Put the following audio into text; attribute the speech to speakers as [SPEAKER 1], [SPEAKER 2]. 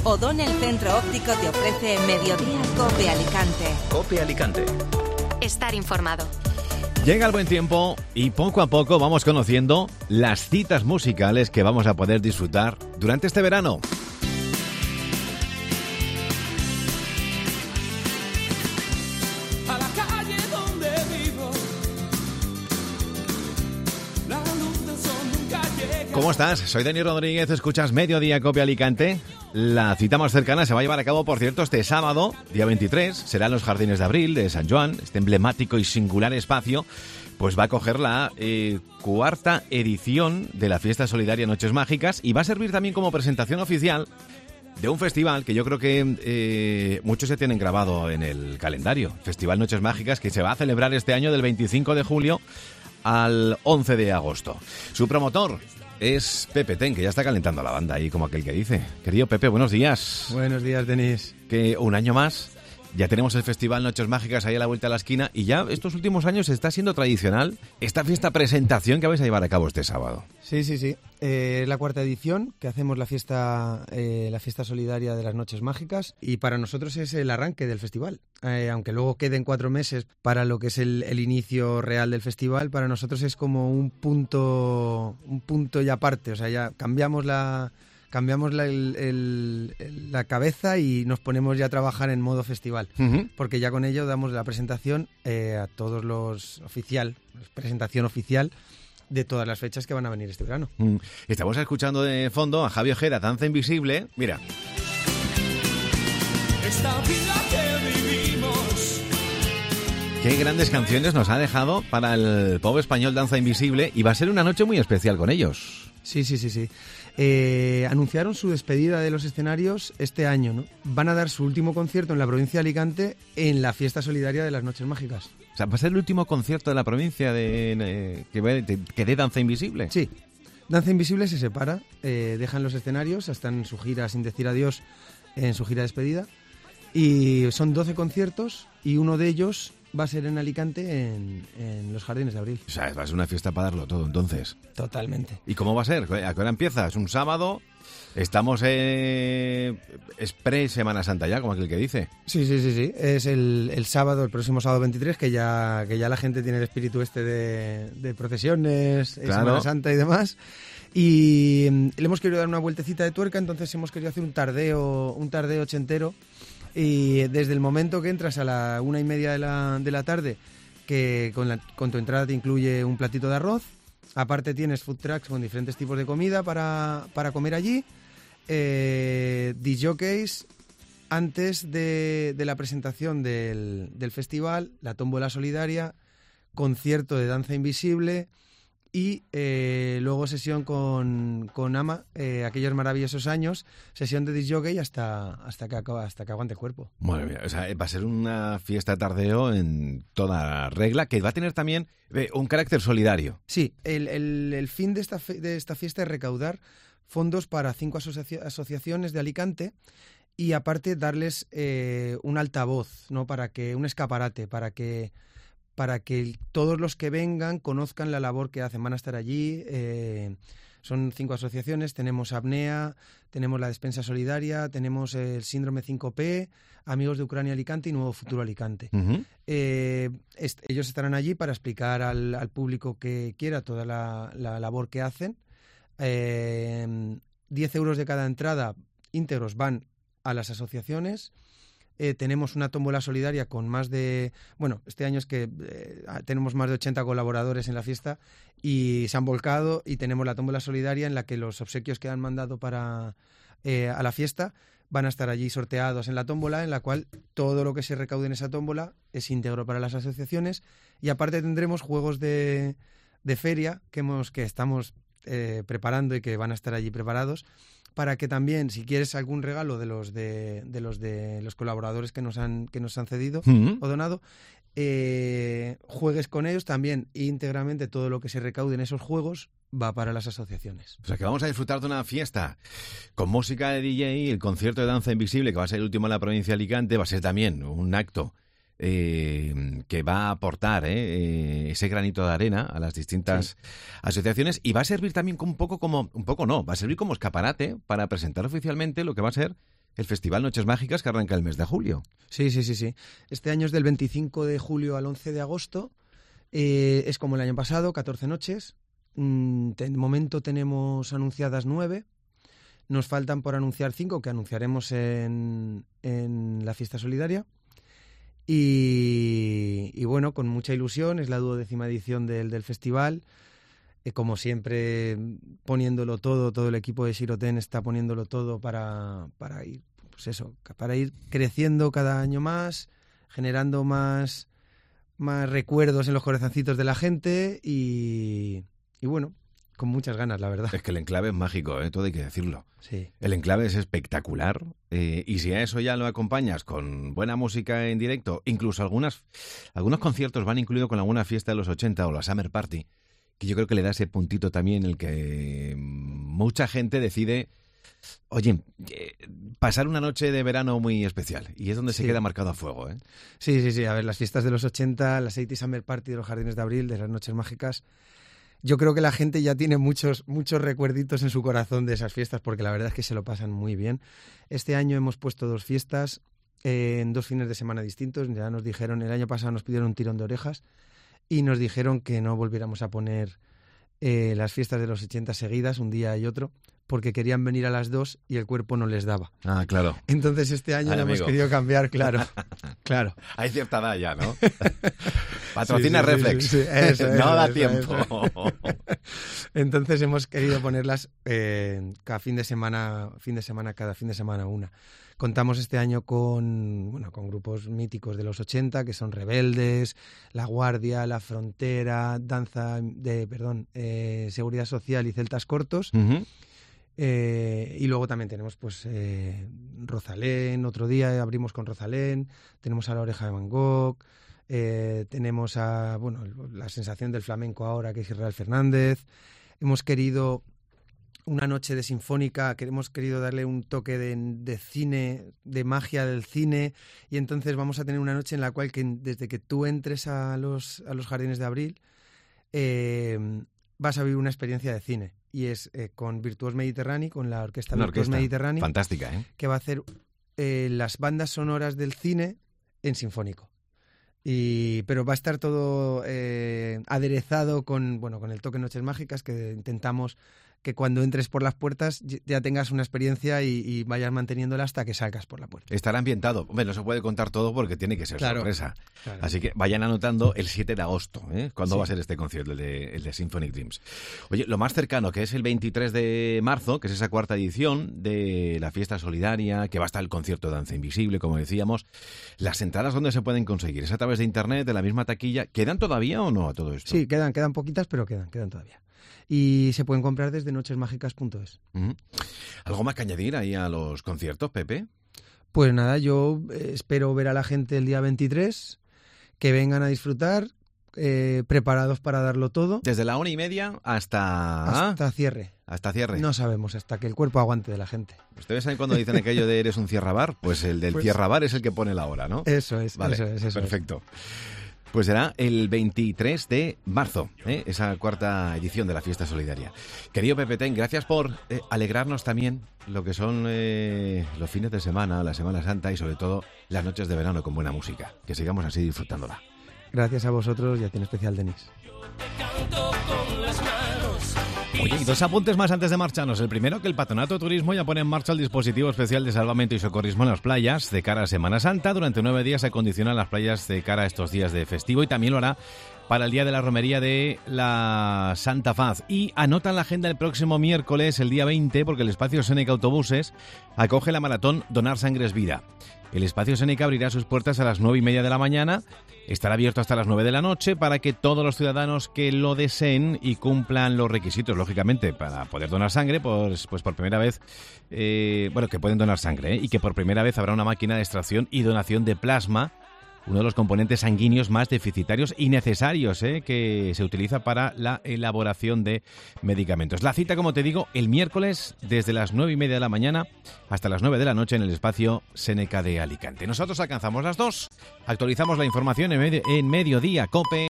[SPEAKER 1] O'Donnell Centro Óptico te ofrece Mediodía Cope Alicante.
[SPEAKER 2] Cope Alicante.
[SPEAKER 3] Estar informado.
[SPEAKER 4] Llega el buen tiempo y poco a poco vamos conociendo las citas musicales que vamos a poder disfrutar durante este verano. ¿Cómo estás? Soy Dani Rodríguez, escuchas Mediodía Cope Alicante. La cita más cercana se va a llevar a cabo, por cierto, este sábado, día 23. Será en los Jardines de Abril de San Joan. Este emblemático y singular espacio pues va a coger la cuarta edición de la Fiesta Solidaria Noches Mágicas y va a servir también como presentación oficial de un festival que yo creo que muchos se tienen grabado en el calendario. Festival Noches Mágicas, que se va a celebrar este año del 25 de julio al 11 de agosto. Su promotor es Pepe Ten, que ya está calentando la banda ahí, como aquel que dice. Querido Pepe, buenos días.
[SPEAKER 5] Buenos días, Denis.
[SPEAKER 4] Que un año más ya tenemos el Festival Noches Mágicas ahí a la vuelta de la esquina y ya estos últimos años está siendo tradicional esta fiesta presentación que vais a llevar a cabo este sábado.
[SPEAKER 5] Sí. Es la cuarta edición que hacemos la fiesta solidaria de las Noches Mágicas y para nosotros es el arranque del festival. Aunque luego queden 4 meses para lo que es el inicio real del festival, para nosotros es como un punto y aparte. O sea, ya cambiamos la cabeza y nos ponemos ya a trabajar en modo festival, porque ya con ello damos la presentación a todos los presentación oficial de todas las fechas que van a venir este verano.
[SPEAKER 4] Estamos escuchando de fondo a Javi Ojeda, Danza Invisible. Mira. Esta vida que vivimos. Qué grandes canciones nos ha dejado para el pop español Danza Invisible y va a ser una noche muy especial con ellos.
[SPEAKER 5] Sí. Anunciaron su despedida de los escenarios este año, ¿no? Van a dar su último concierto en la provincia de Alicante en la Fiesta Solidaria de las Noches Mágicas.
[SPEAKER 4] O sea, ¿va a ser el último concierto de la provincia que dé Danza Invisible?
[SPEAKER 5] Sí. Danza Invisible se separa, dejan los escenarios, están en su gira Sin Decir Adiós, en su gira de despedida, y son 12 conciertos y uno de ellos va a ser en Alicante, en los Jardines de Abril.
[SPEAKER 4] O sea, va a ser una fiesta para darlo todo, entonces.
[SPEAKER 5] Totalmente.
[SPEAKER 4] ¿Y cómo va a ser? ¿A qué hora empieza? ¿Es un sábado? Estamos es pre-Semana Santa ya, como aquel que dice.
[SPEAKER 5] Sí. Es el sábado, el próximo sábado 23, que ya la gente tiene el espíritu de procesiones, claro. Semana Santa y demás. Y le hemos querido dar una vueltecita de tuerca, entonces hemos querido hacer un tardeo ochentero. Y desde el momento que entras a la 1:30 de la tarde, que con tu entrada te incluye un platito de arroz, aparte tienes food trucks con diferentes tipos de comida para comer allí, discjockeys antes de la presentación del festival, la tómbola solidaria, concierto de Danza Invisible y luego sesión con Ama, aquellos maravillosos años, sesión de discjockey hasta que aguante el cuerpo.
[SPEAKER 4] Madre mía, o sea, va a ser una fiesta tardeo en toda regla, que va a tener también un carácter solidario.
[SPEAKER 5] Sí, el fin de esta fiesta es recaudar fondos para 5 asociaciones de Alicante y aparte darles un altavoz, ¿no? Un escaparate, para que todos los que vengan conozcan la labor que hacen. Van a estar allí, son 5 asociaciones, tenemos Apnea, tenemos la Despensa Solidaria, tenemos el Síndrome 5P, Amigos de Ucrania Alicante y Nuevo Futuro Alicante. Ellos estarán allí para explicar al público que quiera toda la labor que hacen. 10 euros de cada entrada íntegros van a las asociaciones. Tenemos una tómbola solidaria con más de... Bueno, este año es que tenemos más de 80 colaboradores en la fiesta y se han volcado y tenemos la tómbola solidaria en la que los obsequios que han mandado a la fiesta van a estar allí sorteados en la tómbola, en la cual todo lo que se recaude en esa tómbola es íntegro para las asociaciones y aparte tendremos juegos de feria que estamos preparando y que van a estar allí preparados, para que también, si quieres algún regalo de los colaboradores que nos han cedido o donado, juegues con ellos también íntegramente. Todo lo que se recaude en esos juegos va para las asociaciones.
[SPEAKER 4] O sea que vamos a disfrutar de una fiesta con música de DJ, el concierto de Danza Invisible, que va a ser el último en la provincia de Alicante, va a ser también un acto que va a aportar ese granito de arena a las distintas asociaciones y va a servir también va a servir como escaparate para presentar oficialmente lo que va a ser el Festival Noches Mágicas que arranca el mes de julio.
[SPEAKER 5] Sí. Este año es del 25 de julio al 11 de agosto. Es como el año pasado, 14 noches. De momento tenemos anunciadas 9. Nos faltan por anunciar 5, que anunciaremos en la fiesta solidaria. Y bueno, con mucha ilusión, es la 12ª edición del festival. Como siempre, poniéndolo todo el equipo de Siroten está poniéndolo todo para ir, pues eso, para ir creciendo cada año más, generando más recuerdos en los corazoncitos de la gente y bueno, con muchas ganas, la verdad.
[SPEAKER 4] Es que el enclave es mágico, todo hay que decirlo.
[SPEAKER 5] Sí.
[SPEAKER 4] El enclave es espectacular y si a eso ya lo acompañas con buena música en directo, incluso algunos conciertos van incluidos con alguna fiesta de los 80 o la Summer Party, que yo creo que le da ese puntito también en el que mucha gente decide, oye, pasar una noche de verano muy especial, y es donde se queda marcado a fuego, ¿eh?
[SPEAKER 5] Sí, a ver, las fiestas de los 80, las 80 Summer Party de los Jardines de Abril, de las Noches Mágicas, yo creo que la gente ya tiene muchos recuerditos en su corazón de esas fiestas, porque la verdad es que se lo pasan muy bien. Este año hemos puesto 2 fiestas en 2 fines de semana distintos. Ya nos dijeron, el año pasado nos pidieron un tirón de orejas y nos dijeron que no volviéramos a poner las fiestas de los 80 seguidas, un día y otro, porque querían venir a las 2 y el cuerpo no les daba.
[SPEAKER 4] Ah, claro.
[SPEAKER 5] Entonces este año lo hemos querido cambiar, claro.
[SPEAKER 4] Hay cierta edad ya, ¿no? Patrocina sí, Reflex.
[SPEAKER 5] Sí. Eso,
[SPEAKER 4] no da tiempo.
[SPEAKER 5] Entonces hemos querido ponerlas cada fin de semana una. Contamos este año con grupos míticos de los 80, que son Rebeldes, La Guardia, La Frontera, Seguridad Social y Celtas Cortos.
[SPEAKER 4] Uh-huh.
[SPEAKER 5] Y luego también tenemos Rosalén, otro día abrimos con Rosalén, tenemos a La Oreja de Van Gogh, tenemos a la sensación del flamenco ahora, que es Israel Fernández. Hemos querido una noche de sinfónica, que hemos querido darle un toque de cine, de magia del cine, y entonces vamos a tener una noche en la cual desde que tú entres a los Jardines de Abril vas a vivir una experiencia de cine, y es con Virtuos Mediterrani, con la orquesta Virtuos Mediterrani.
[SPEAKER 4] Fantástica, ¿eh?
[SPEAKER 5] Que va a hacer las bandas sonoras del cine en sinfónico. Pero va a estar todo aderezado con el toque Noches Mágicas, que intentamos que cuando entres por las puertas ya tengas una experiencia y vayas manteniéndola hasta que salgas por la puerta.
[SPEAKER 4] Estará ambientado. Hombre, no se puede contar todo porque tiene que ser sorpresa. Claro. Así que vayan anotando el 7 de agosto, ¿Cuándo va a ser este concierto, el de Symphonic Dreams? Oye, lo más cercano, que es el 23 de marzo, que es esa 4ª edición de la fiesta solidaria, que va a estar el concierto de Danza Invisible, como decíamos. ¿Las entradas dónde se pueden conseguir? ¿Es a través de internet, de la misma taquilla? ¿Quedan todavía o no a todo esto?
[SPEAKER 5] Sí, quedan poquitas, pero quedan todavía. Y se pueden comprar desde nochesmágicas.es.
[SPEAKER 4] Uh-huh. ¿Algo más que añadir ahí a los conciertos, Pepe?
[SPEAKER 5] Pues nada, yo espero ver a la gente el día 23, que vengan a disfrutar, preparados para darlo todo.
[SPEAKER 4] Desde la 1:30 hasta
[SPEAKER 5] cierre.
[SPEAKER 4] Hasta cierre.
[SPEAKER 5] No sabemos, hasta que el cuerpo aguante de la gente.
[SPEAKER 4] ¿Ustedes saben cuando dicen aquello de eres un cierrabar? Pues el del cierrabar es el que pone la hora, ¿no?
[SPEAKER 5] Eso es,
[SPEAKER 4] vale,
[SPEAKER 5] eso es.
[SPEAKER 4] Perfecto. Pues será el 23 de marzo, esa 4ª edición de la fiesta solidaria. Querido Pepe Ten, gracias por alegrarnos también lo que son los fines de semana, la Semana Santa y sobre todo las noches de verano con buena música. Que sigamos así disfrutándola.
[SPEAKER 5] Gracias a vosotros y a ti en especial, Denis.
[SPEAKER 4] Oye, y 2 apuntes más antes de marcharnos. El primero, que el Patronato de Turismo ya pone en marcha el dispositivo especial de salvamento y socorrismo en las playas de cara a Semana Santa. Durante 9 días se acondicionan las playas de cara a estos días de festivo, y también lo hará para el día de la romería de la Santa Faz. Y anotan la agenda el próximo miércoles, el día 20, porque el Espacio Seneca Autobuses acoge la maratón Donar Sangre es Vida. El Espacio Seneca abrirá sus puertas a las 9:30 de la mañana. Estará abierto hasta las 9 de la noche para que todos los ciudadanos que lo deseen y cumplan los requisitos, lógicamente, para poder donar sangre, pues por primera vez, que pueden donar sangre, y que por primera vez habrá una máquina de extracción y donación de plasma, uno de los componentes sanguíneos más deficitarios y necesarios que se utiliza para la elaboración de medicamentos. La cita, como te digo, el miércoles desde las 9:30 de la mañana hasta las 9 de la noche en el Espacio Seneca de Alicante. Nosotros alcanzamos las 2, actualizamos la información en Mediodía COPE.